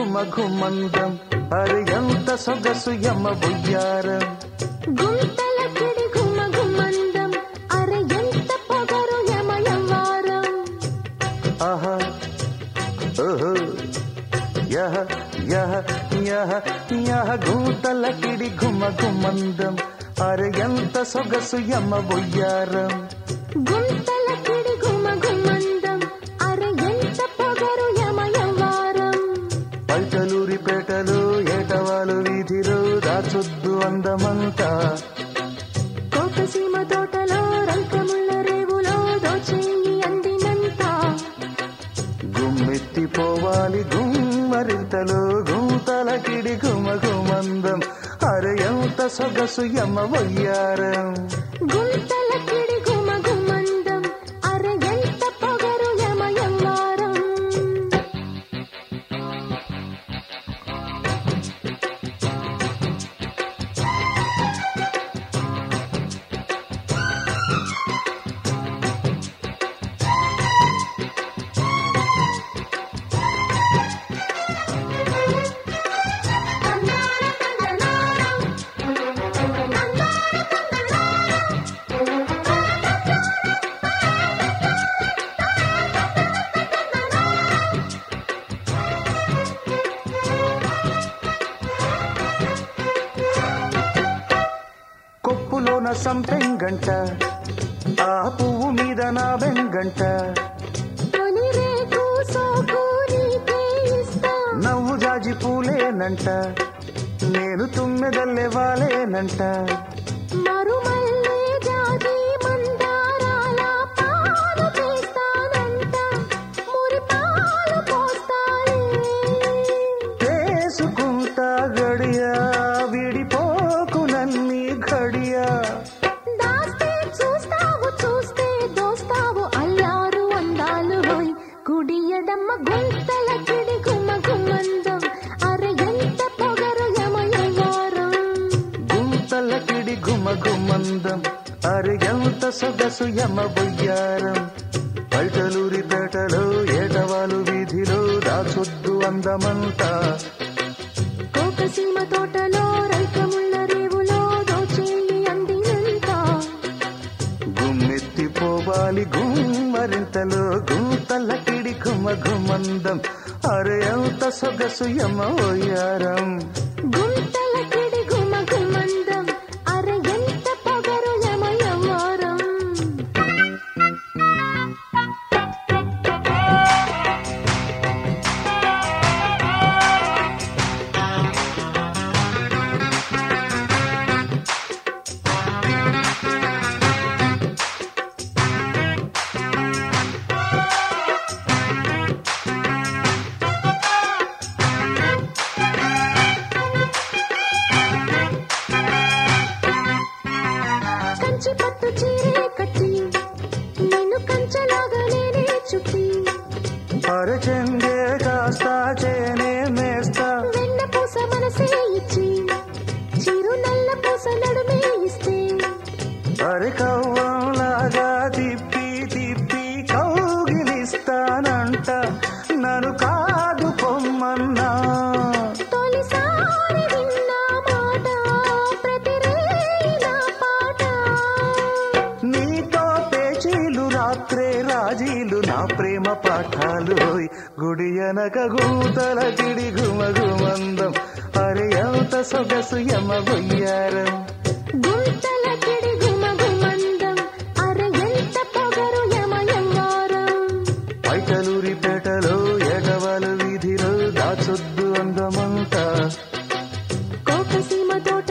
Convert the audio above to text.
ఘుమ ఘుమందం అరే ఎంత సొగసు యమ బొయ్యారం గుంతల కిడి ఘుమ ఘుమందం అరే ఎంత పొగరు యమ యవ్వారం ఆహా ఓహో యహ యహ యహ యహ గుంతల కిడి ఘుమ ఘుమందం అరే ఎంత సొగసు యమ బొయ్యారం గుంతల కిడి ఘుమ ఘుమందం అరే ఎంత పొగరు యమ యవ్వారం పల్టలూరి పేటలు ఏటవాలు వీధిలో దాచొద్దు అందమంతా కోకసీమ తోటలో రంకముళ్ళ రేవులో దోచేయి అందినంత గుమ్మెత్తిపోవాలి గుమ్మరింతలో గుంతల కిడి ఘుమ ఘుమందం అరే ఎంత సొగసు యమ వయ్యారం గుంతల కిడి ఘుమ ఘుమందం అరే ఎంత పొగరు యమ యవ్వారం కొప్పులోన సంపెంగంట ఆ పువ్వు మీద నా వెంగంట తొలి రేకు సోకు నీకే ఇస్తా నవ్వు జాజి పూలేనంట నేను తుమ్మెదల్లే వాలేనంట మరుమల్లే జాజి మందారాల పాలు చేస్తానంట మురిపాలు పోస్తాలే చేసుకుంటా గడియా విడిపోకు నన్ని ఘడియా దాస్తే చూస్తావు చూస్తే దోస్తావు అల్లారు అందాలు హోయ్ కుడియడమ్మ గుంతల కిడి ఘుమ ఘుమందం అరే ఎంత పొగరు యమ యవ్వారం గుంతల కిడి ఘుమ ఘుమందం అరే ఎంత సొగసు యమ బొయ్యారం పల్టలూరి పేటలో ఏటవాలు వీధిలో దాచొద్దు అందమంతా కోకసీమ తోటలో రైకముళ్ళ రేవులో దోచేయి అందినంత గుమ్మెత్తిపోవాలి గుమ్మరింతలో గుంతల కిడి ఘుమ ఘుమందం అరే ఎంత సొగసు యమ వయ్యారం గుంతల కిడి ఘుమ ఘుమందం అరే ఎంత పొగరు యమ యవ్వారం కంచి పట్టు చీరే కట్టి నిన్ను కంచలాగా నేనే చుట్టి అరచెంగే కాస్తా చేనే మేస్తా వెన్న పూస మనసే ఇచ్చి చిరు నల్ల పూస నడుమే ఇస్తే అరే కవ్వంలాగా తిప్పి తిప్పి కౌగిలిస్తానంట నన్ను కాదు పొమ్మన్నా తొలిసారి విన్న మాట ప్రతిరేయి నా పాట నీతో పేచీలు రాత్రే రాజీలు నా ప్రేమ పాఠాలు గుడి అనక గూతల కిడి ఘుమ ఘుమందం అరే ఎంత సొగసు యమ బొయ్యారం గుంతల కిడి ఘుమ ఘుమందం అరే ఎంత పొగరు యమ యవ్వారం పైటలూరి పేటలో ఏటవాలు వీధిలో దాచొద్దు అందమంతా కోకసీమ తోట